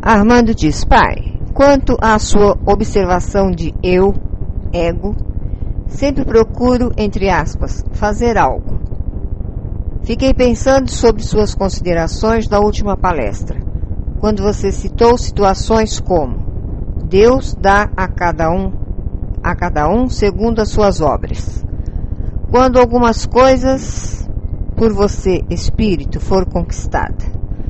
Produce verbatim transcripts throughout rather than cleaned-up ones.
Armando diz: pai, quanto à sua observação de eu, ego, sempre procuro, entre aspas, fazer algo. Fiquei pensando sobre suas considerações da última palestra, quando você citou situações como: Deus dá a cada um, a cada um segundo as suas obras. Quando algumas coisas, por você, espírito, for conquistada.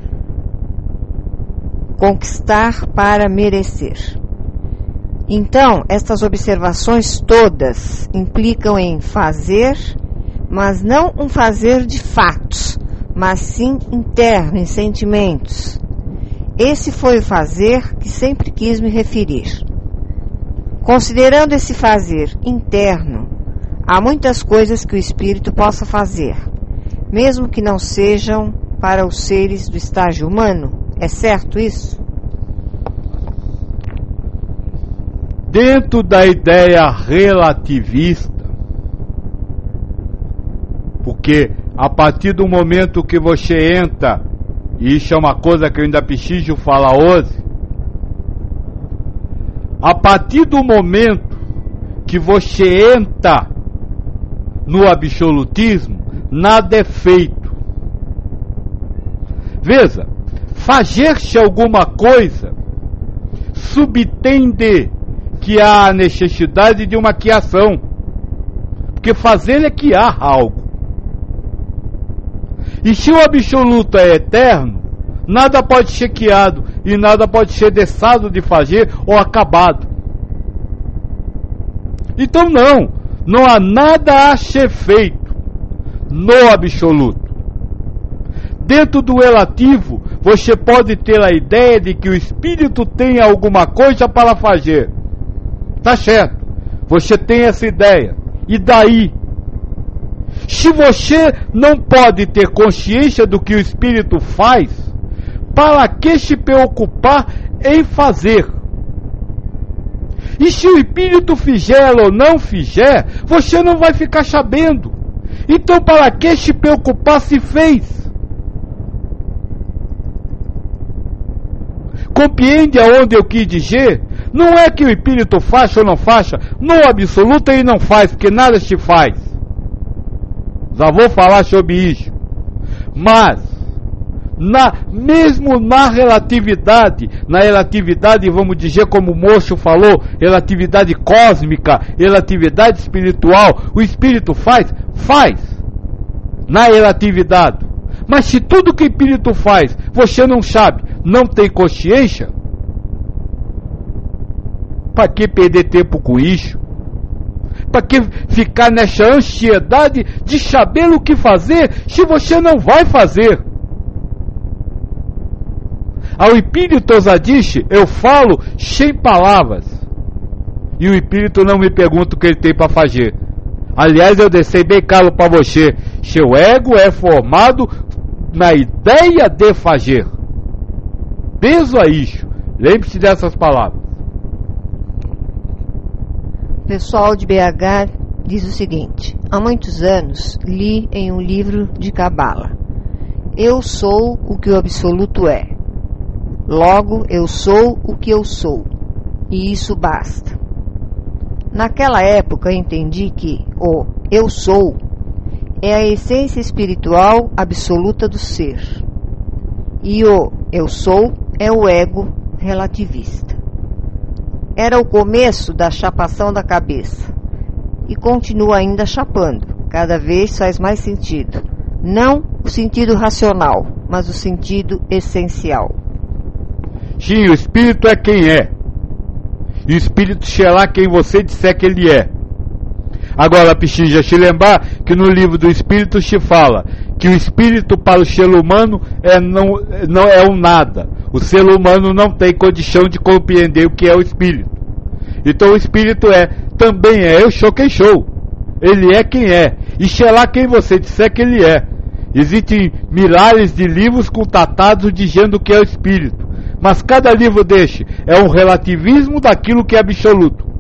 Conquistar para merecer. Então, estas observações todas implicam em fazer, mas não um fazer de fatos, mas sim interno, em sentimentos. Esse foi o fazer que sempre quis me referir. Considerando esse fazer interno, há muitas coisas que o espírito possa fazer, mesmo que não sejam para os seres do estágio humano. É certo isso? Dentro da ideia relativista, porque a partir do momento que você entra, e isso é uma coisa que eu ainda preciso falar hoje, a partir do momento que você entra no absolutismo, nada é feito. Veja, fazer-se alguma coisa subtende que há a necessidade de uma criação, porque fazer é criar algo. E se o absoluto é eterno, nada pode ser criado e nada pode ser deixado de fazer ou acabado. Então não, não há nada a ser feito no absoluto. Dentro do relativo, você pode ter a ideia de que o espírito tem alguma coisa para fazer. Tá certo, você tem essa ideia. E daí? Se você não pode ter consciência do que o espírito faz, para que se preocupar em fazer? E se o espírito fizer ou não fizer, você não vai ficar sabendo. Então para que se preocupar se fez? Compreende aonde eu quis dizer? Não é que o espírito faça ou não faça, no absoluto ele não faz, porque nada se faz. Já vou falar sobre isso. Mas, na, mesmo na relatividade, na relatividade, vamos dizer como o moço falou, relatividade cósmica, relatividade espiritual, o espírito faz? Faz. Na relatividade. Mas se tudo que o espírito faz, você não sabe, não tem consciência, para que perder tempo com isso? Para que ficar nessa ansiedade de saber o que fazer, se você não vai fazer? Ao espírito já disse, eu falo sem palavras. E o espírito não me pergunta o que ele tem para fazer. Aliás, eu deixei bem claro para você, seu ego é formado na ideia de fazer. Peso a isso. Lembre-se dessas palavras. O pessoal de B H diz o seguinte: há muitos anos li em um livro de Cabala: eu sou o que o absoluto é. Logo, eu sou o que eu sou. E isso basta. Naquela época entendi que o eu sou é a essência espiritual absoluta do ser. E o eu sou é o ego relativista. Era o começo da chapação da cabeça. E continua ainda chapando. Cada vez faz mais sentido. Não o sentido racional, mas o sentido essencial. Sim, o espírito é quem é. E o espírito será quem você disser que ele é. Agora precisa se lembrar que no livro do espírito se fala que o espírito para o ser humano é, não, não é um nada. O ser humano não tem condição de compreender o que é o espírito. Então o espírito é, também é, eu sou quem sou. Ele é quem é. E será quem você disser que ele é. Existem milhares de livros contatados dizendo que é o espírito. Mas cada livro deste é um relativismo daquilo que é absoluto.